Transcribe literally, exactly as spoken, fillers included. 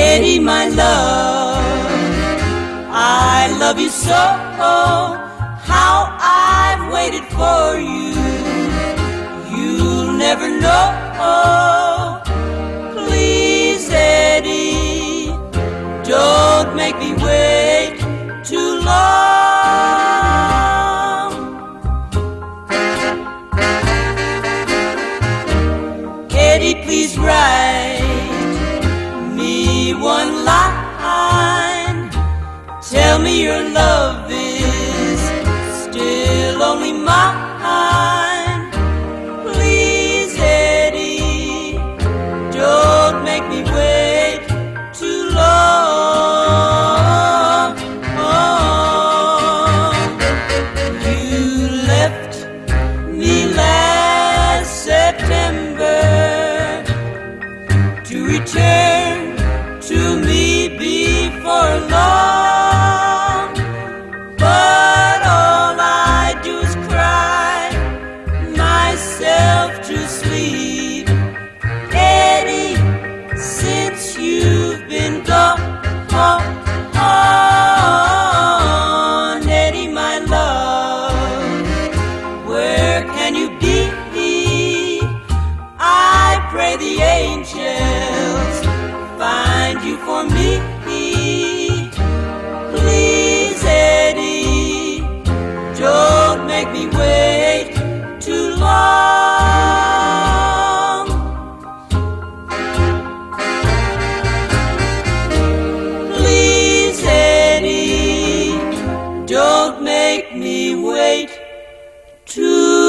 Eddie, my love, I love you so. How I've waited for you, you'll never know. Please, Eddie, don't make me wait too long. Eddie, please write me one line. Tell me your love is still only mine. Please, Eddie, don't make me wait too long. Oh, you left me last September to return to me before long. But all I do is cry myself to sleep. Eddie, since you've been gone, Eddie, my love, where can you be? I pray the angels find you for me. Please, Eddie, don't make me wait too long. Please, Eddie, don't make me wait too long.